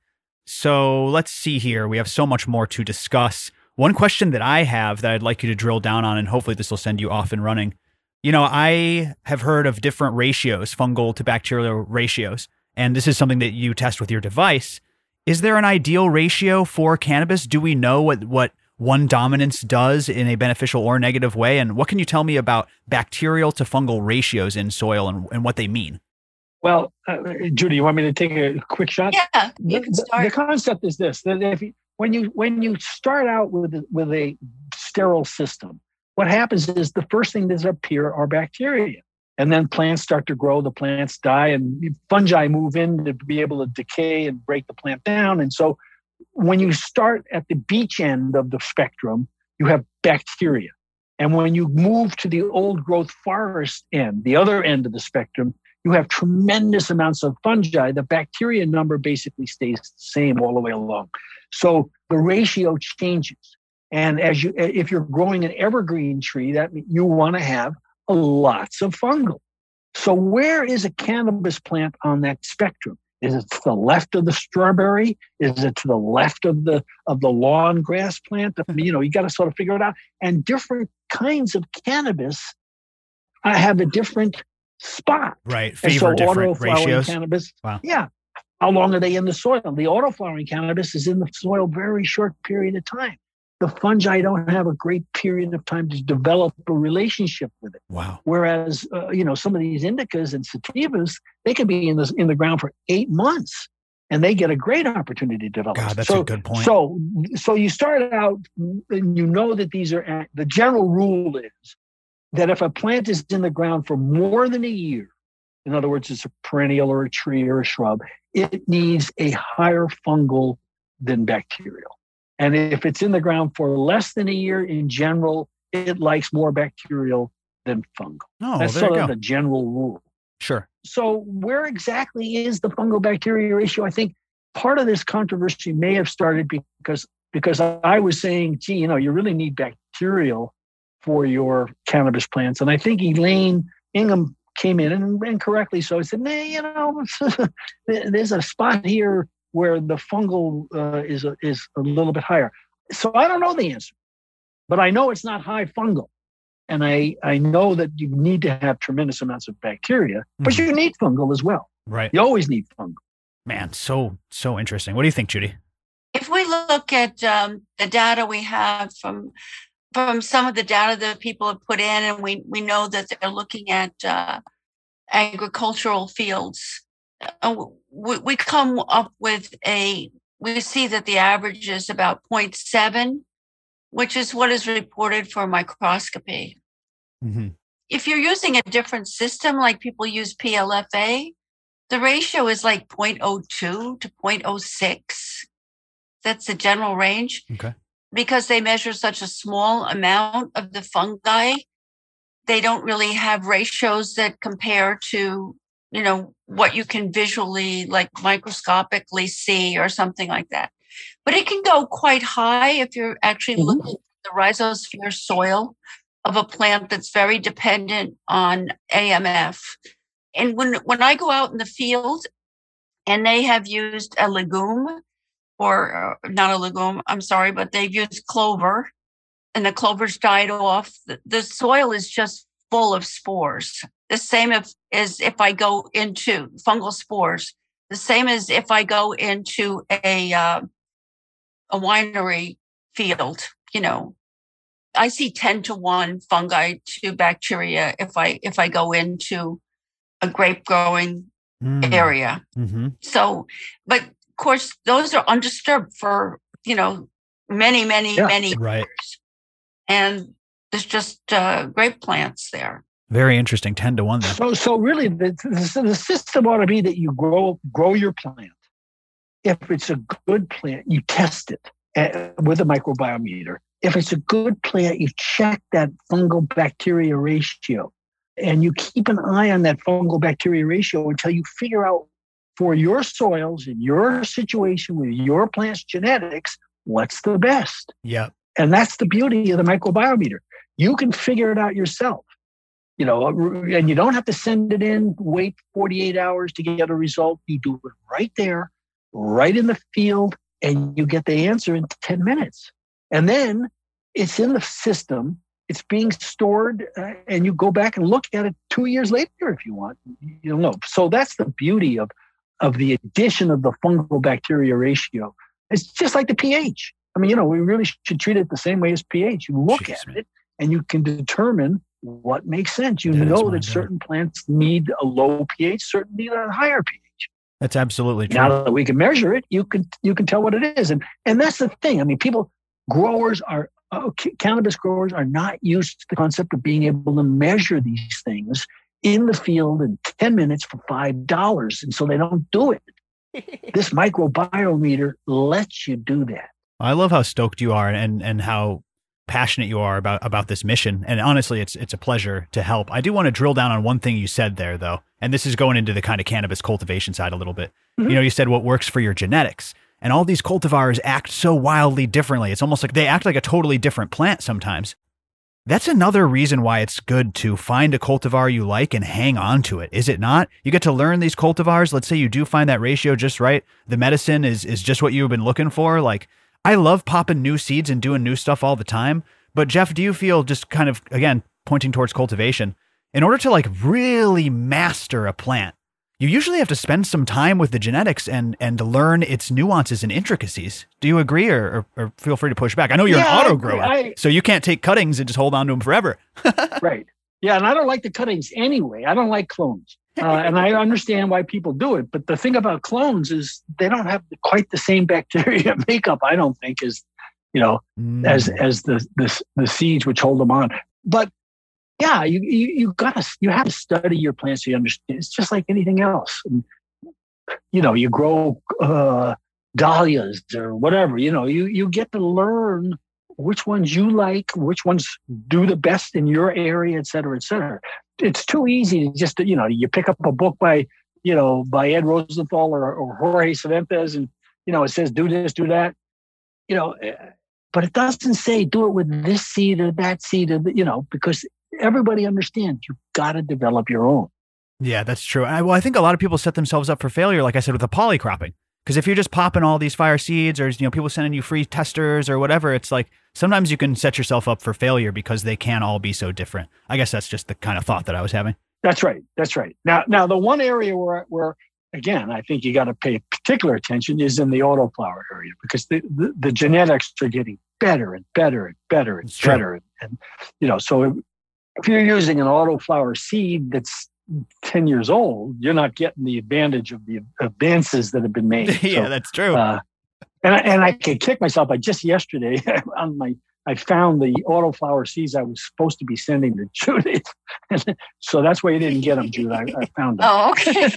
So let's see here. We have so much more to discuss. One question that I have that I'd like you to drill down on, and hopefully this will send you off and running. You know, I have heard of different ratios, fungal to bacterial ratios, and this is something that you test with your device. Is there an ideal ratio for cannabis? Do we know what, what one dominance does in a beneficial or negative way? And what can you tell me about bacterial to fungal ratios in soil and, and what they mean? Well, uh, Judy, you want me to take a quick shot? Yeah, you can start. The, the concept is this: that if you, when you when you start out with with a sterile system, what happens is the first thing that's up here are bacteria, and then plants start to grow. The plants die, and fungi move in to be able to decay and break the plant down. And so, when you start at the beach end of the spectrum, you have bacteria, and when you move to the old growth forest end, the other end of the spectrum, you have tremendous amounts of fungi. The bacteria number basically stays the same all the way along. So the ratio changes. And as you, if you're growing an evergreen tree, that means you want to have lots of fungal. So where is a cannabis plant on that spectrum? Is it to the left of the strawberry? Is it to the left of the of the lawn grass plant? You know, you got to sort of figure it out. And different kinds of cannabis uh, have a different spot. Right. Favor so different ratios. Cannabis, wow. Yeah. How long are they in the soil? The auto-flowering cannabis is in the soil very short period of time. The fungi don't have a great period of time to develop a relationship with it. Wow. Whereas, uh, you know, some of these indicas and sativas, they could be in the, in the ground for eight months and they get a great opportunity to develop. God, that's so, a good point. So, so you start out and you know that these are, the general rule is that if a plant is in the ground for more than a year, in other words, it's a perennial or a tree or a shrub, it needs a higher fungal than bacterial. And if it's in the ground for less than a year, in general, it likes more bacterial than fungal. Oh, That's there sort you of go. the general rule. Sure. So where exactly is the fungal bacteria ratio? I think part of this controversy may have started because, because I was saying, gee, you know, you really need bacterial for your cannabis plants. And I think Elaine Ingham came in and, and correctly so said, nah, you know, there's a spot here where the fungal uh, is, a, is a little bit higher. So I don't know the answer, but I know it's not high fungal. And I, I know that you need to have tremendous amounts of bacteria, mm-hmm. but you need fungal as well. Right. You always need fungal. Man, so, so interesting. What do you think, Judy? If we look at um, the data we have from from some of the data that people have put in, and we, we know that they're looking at uh, agricultural fields, uh, we, we come up with a, we see that the average is about zero point seven, which is what is reported for microscopy. Mm-hmm. If you're using a different system, like people use P L F A, the ratio is like zero point zero two to zero point zero six. That's the general range. Okay. Because they measure such a small amount of the fungi, they don't really have ratios that compare to, you know, what you can visually, like microscopically see or something like that. But it can go quite high if you're actually mm-hmm. looking at the rhizosphere soil of a plant that's very dependent on A M F. And when, when I go out in the field and they have used a legume, or uh, not a legume, I'm sorry, but they've used clover, and the clover's died off. The, the soil is just full of spores. The same if, as if I go into fungal spores, the same as if I go into a uh, a winery field. You know, I see ten to one fungi to bacteria if I if I go into a grape growing mm. area. Mm-hmm. So, but of course, those are undisturbed for, you know, many, many, yeah, many right. years. And there's just uh, grape plants there. Very interesting, ten to one. Then. So, so really, the, the, the system ought to be that you grow grow your plant. If it's a good plant, you test it at, with a microbiometer. If it's a good plant, you check that fungal bacteria ratio, and you keep an eye on that fungal bacteria ratio until you figure out for your soils in your situation with your plant's genetics, what's the best. Yeah. And that's the beauty of the microbiometer. You can figure it out yourself. You know, and you don't have to send it in, wait forty-eight hours to get a result. You do it right there, right in the field, and you get the answer in ten minutes. And then it's in the system. It's being stored, uh, and you go back and look at it two years later if you want. You'll know. So that's the beauty of, of the addition of the fungal bacteria ratio. It's just like the pH. I mean, you know, we really should treat it the same way as pH. You look Jeez, at man. it, and you can determine what makes sense. You that know that certain plants need a low pH, certain need a higher pH. That's absolutely true. Now that we can measure it, you can you can tell what it is, and and that's the thing. I mean, people, growers are uh, cannabis growers are not used to the concept of being able to measure these things in the field in ten minutes for five dollars, and so they don't do it. This microbiometer lets you do that. I love how stoked you are, and and how passionate you are about about this mission. And honestly, it's it's a pleasure to help. I do want to drill down on one thing you said there, though, and this is going into the kind of cannabis cultivation side a little bit. Mm-hmm. You know, you said what works for your genetics, and all these cultivars act so wildly differently. It's almost like they act like a totally different plant sometimes. That's another reason why it's good to find a cultivar you like and hang on to it, is it not? You get to learn these cultivars. Let's say you do find that ratio just right. The medicine is is just what you've been looking for. Like, I love popping new seeds and doing new stuff all the time. But Jeff, do you feel, just kind of, again, pointing towards cultivation, in order to like really master a plant, you usually have to spend some time with the genetics and and to learn its nuances and intricacies. Do you agree, or, or, or feel free to push back? I know you're yeah, an auto grower, I, so you can't take cuttings and just hold on to them forever. Right. Yeah, and I don't like the cuttings anyway. I don't like clones. Uh, and I understand why people do it. But the thing about clones is they don't have quite the same bacteria makeup, I don't think, as, you know, mm. as as the, the the seeds which hold them on. But yeah, you you you gotta you have to study your plants so you understand. It's just like anything else. And, you know, you grow uh, dahlias or whatever. You know, you you get to learn which ones you like, which ones do the best in your area, et cetera, et cetera. It's too easy to just, you know, you pick up a book by, you know, by Ed Rosenthal or, or Jorge Cervantes, and, you know, it says, do this, do that, you know, but it doesn't say do it with this seed or that seed, or, you know, because everybody understands you've got to develop your own. Yeah, that's true. I, well, I think a lot of people set themselves up for failure, like I said, with the polycropping. Because if you're just popping all these fire seeds, or, you know, people sending you free testers or whatever, it's like sometimes you can set yourself up for failure because they can all be so different. I guess that's just the kind of thought that I was having. That's right. That's right. Now, now the one area where, where again, I think you got to pay particular attention is in the autoflower area, because the, the, the genetics are getting better and better and better and it's better. And, and, you know, so if, if you're using an autoflower seed that's ten years old, you're not getting the advantage of the advances that have been made. Yeah, so, that's true. Uh, and I, and I could kick myself. I just yesterday on my, I found the autoflower seeds I was supposed to be sending to Judith. So that's why you didn't get them, Judith. I, I found them. Oh,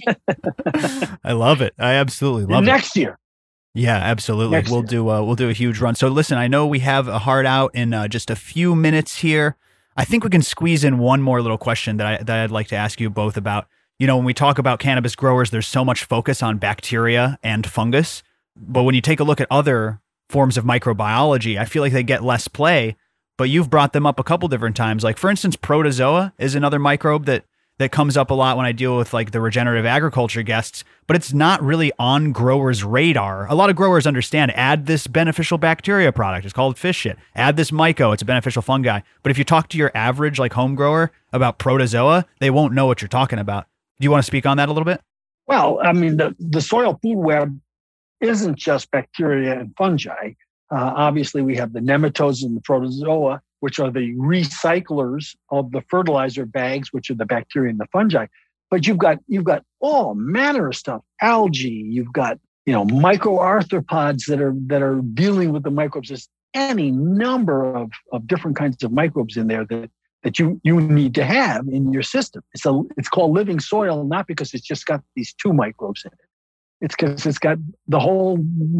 okay. I love it. I absolutely love and it. Next year. Yeah, absolutely. Next we'll year. do uh, we'll do a huge run. So listen, I know we have a hard out in uh, just a few minutes here. I think we can squeeze in one more little question that I that I'd like to ask you both about. You know, when we talk about cannabis growers, there's so much focus on bacteria and fungus, but when you take a look at other forms of microbiology, I feel like they get less play. But you've brought them up a couple different times. Like, for instance, protozoa is another microbe that that comes up a lot when I deal with like the regenerative agriculture guests, but it's not really on growers' radar. A lot of growers understand, add this beneficial bacteria product. It's called fish shit. Add this myco. It's a beneficial fungi. But if you talk to your average like home grower about protozoa, they won't know what you're talking about. Do you want to speak on that a little bit? Well, I mean, the, the soil food web isn't just bacteria and fungi. Uh, obviously, we have the nematodes and the protozoa, which are the recyclers of the fertilizer bags, which are the bacteria and the fungi. But you've got you've got all manner of stuff, algae. You've got you know microarthropods that are that are dealing with the microbes. There's any number of, of different kinds of microbes in there that that you you need to have in your system. It's a it's called living soil, not because it's just got these two microbes in it. It's because it's got the whole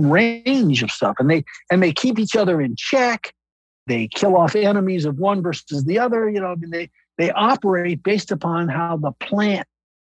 range of stuff, and they and they keep each other in check. They kill off enemies of one versus the other. You know, I mean, they they operate based upon how the plant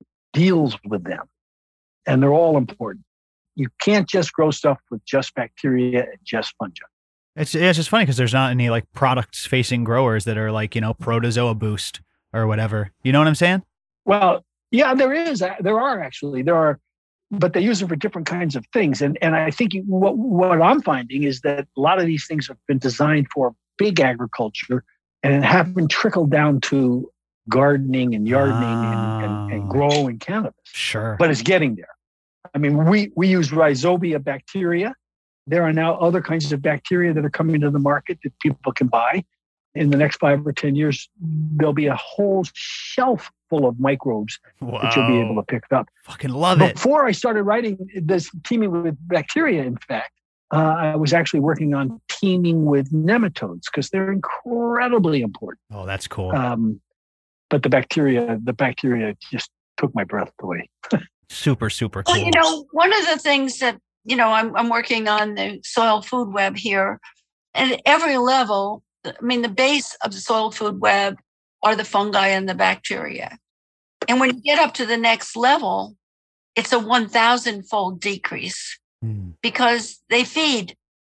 deals with them, and they're all important. You can't just grow stuff with just bacteria and just fungi. It's it's just funny because there's not any like products facing growers that are like you know protozoa boost or whatever. You know what I'm saying? Well, yeah, there is. There are actually there are. But they use it for different kinds of things. And and I think what, what I'm finding is that a lot of these things have been designed for big agriculture and haven't trickled down to gardening and gardening oh. and, and, and growing cannabis. Sure. But it's getting there. I mean, we, we use rhizobia bacteria. There are now other kinds of bacteria that are coming to the market that people can buy. In the next five or ten years, there'll be a whole shelf full of microbes wow. that you'll be able to pick up. Fucking love Before it. Before I started writing this teaming with bacteria, in fact, uh, I was actually working on teaming with nematodes because they're incredibly important. Oh, that's cool. Um, but the bacteria, the bacteria just took my breath away. super, super cool. Well, you know, one of the things that, you know, I'm, I'm working on the soil food web here, and at every level, I mean, the base of the soil food web are the fungi and the bacteria. And when you get up to the next level, it's a one thousand fold decrease mm. because they feed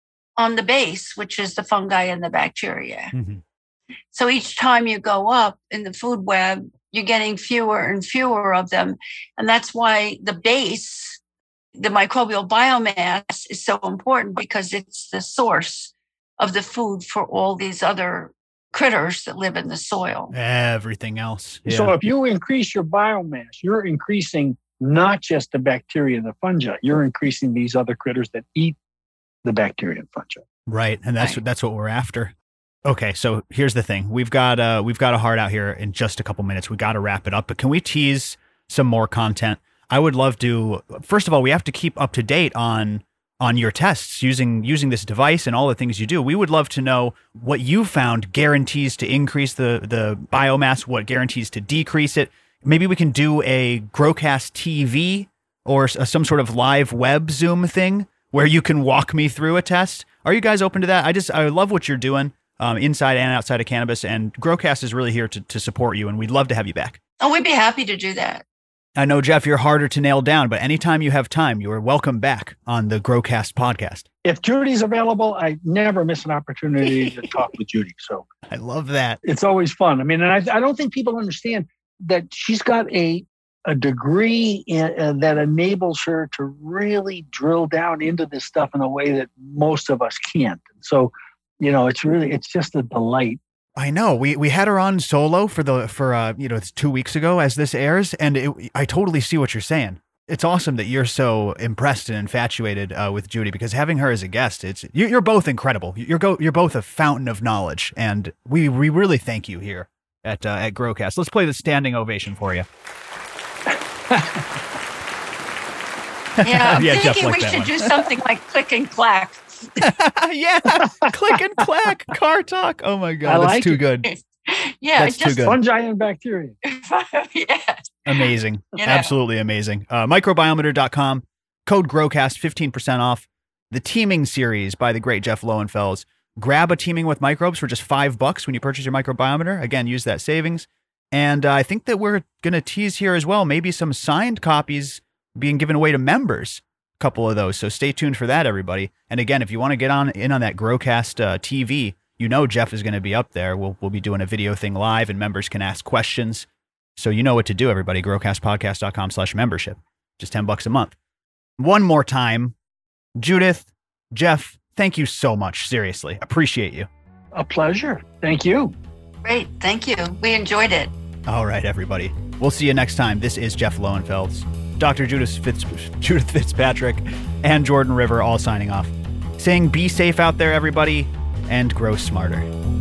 on the base, which is the fungi and the bacteria. Mm-hmm. So each time you go up in the food web, you're getting fewer and fewer of them. And that's why the base, the microbial biomass, is so important because it's the source of the food for all these other critters that live in the soil. Everything else. Yeah. So if you increase your biomass, you're increasing not just the bacteria and the fungi, you're increasing these other critters that eat the bacteria and fungi. Right. And that's, right. that's what we're after. Okay. So here's the thing. We've got, uh, we've got a hard out here in just a couple minutes. We got to wrap it up, but can we tease some more content? I would love to, first of all, we have to keep up to date on on your tests using using this device and all the things you do. We would love to know what you found guarantees to increase the, the biomass, what guarantees to decrease it. Maybe we can do a Growcast T V or a, some sort of live web Zoom thing where you can walk me through a test. Are you guys open to that? I just, I love what you're doing um, inside and outside of cannabis, and Growcast is really here to, to support you, and we'd love to have you back. Oh, we'd be happy to do that. I know, Jeff, you're harder to nail down, but anytime you have time, you are welcome back on the Growcast podcast. If Judy's available, I never miss an opportunity to talk with Judy. So I love that. It's always fun. I mean, and I, I don't think people understand that she's got a a degree in, uh, that enables her to really drill down into this stuff in a way that most of us can't. So, you know, it's really, it's just a delight. I know we, we had her on solo for the, for, uh, you know, it's two weeks ago as this airs. And it, I totally see what you're saying. It's awesome that you're so impressed and infatuated uh, with Judy, because having her as a guest, it's, you, you're both incredible. You're go, you're both a fountain of knowledge, and we, we really thank you here at, uh, at Growcast. Let's play the standing ovation for you. Yeah, I'm yeah, thinking we should one. do something like click and clack. Yeah, click and clack, car talk. Oh my God, I that's like too it. good. Yeah, that's just too good. Fungi and bacteria. Yeah. Amazing. You know. Absolutely amazing. Uh, microbiometer dot com, code GROWCAST, fifteen percent off. The Teaming Series by the great Jeff Lowenfels. Grab a Teaming with Microbes for just five bucks when you purchase your microbiometer. Again, use that savings. And uh, I think that we're going to tease here as well, maybe some signed copies being given away to members, a couple of those. So stay tuned for that, everybody. And again, if you want to get on in on that Growcast uh, T V, you know Jeff is going to be up there. We'll, we'll be doing a video thing live, and members can ask questions. So you know what to do, everybody. growcastpodcast.com slash membership. Just ten bucks a month. One more time, Judith, Jeff, thank you so much. Seriously. Appreciate you. A pleasure. Thank you. Great. Thank you. We enjoyed it. All right, everybody. We'll see you next time. This is Jeff Lowenfels, Doctor Judith, Fitz, Judith Fitzpatrick, and Jordan River all signing off. Saying be safe out there, everybody, and grow smarter.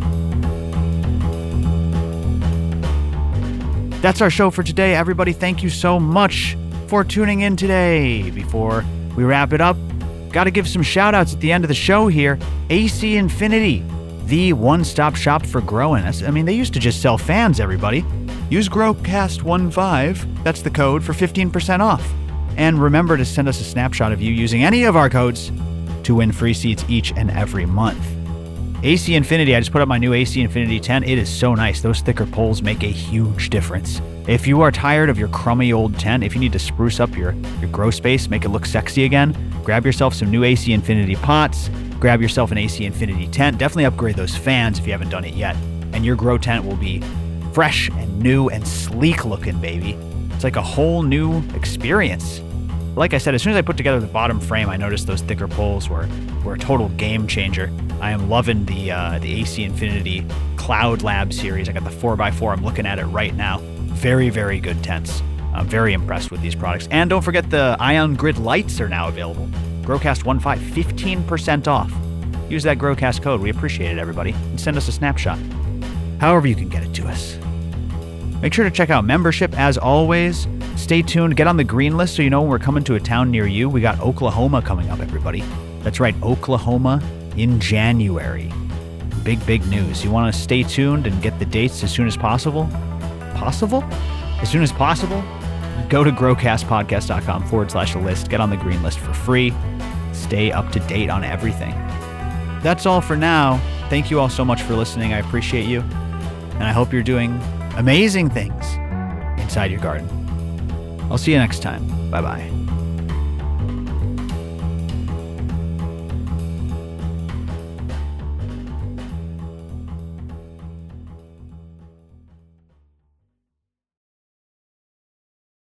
That's our show for today, everybody. Thank you so much for tuning in today. Before we wrap it up, got to give some shout outs at the end of the show here. A C Infinity, the one-stop shop for growing. That's, I mean, they used to just sell fans, everybody. Use growcast fifteen, that's the code, for fifteen percent off. And remember to send us a snapshot of you using any of our codes to win free seats each and every month. A C Infinity, I just put up my new A C Infinity ten. It is so nice. Those thicker poles make a huge difference. If you are tired of your crummy old tent, if you need to spruce up your, your grow space, make it look sexy again, grab yourself some new A C Infinity pots, grab yourself an A C Infinity tent. Definitely upgrade those fans if you haven't done it yet. And your grow tent will be fresh and new and sleek looking, baby. It's like a whole new experience. Like I said, as soon as I put together the bottom frame, I noticed those thicker poles were, were a total game changer. I am loving the uh, the A C Infinity Cloud Lab series. I got the four by four. I'm looking at it right now. Very, very good tents. I'm very impressed with these products. And don't forget the Ion Grid lights are now available. growcast fifteen, fifteen percent off. Use that Growcast code. We appreciate it, everybody. And send us a snapshot. However you can get it to us. Make sure to check out membership as always. Stay tuned. Get on the green list so you know when we're coming to a town near you. We got Oklahoma coming up, everybody. That's right, Oklahoma in January. Big, big news. You want to stay tuned and get the dates as soon as possible? Possible? As soon as possible? Go to growcastpodcast.com forward slash list. Get on the green list for free. Stay up to date on everything. That's all for now. Thank you all so much for listening. I appreciate you. And I hope you're doing amazing things inside your garden. I'll see you next time. Bye-bye.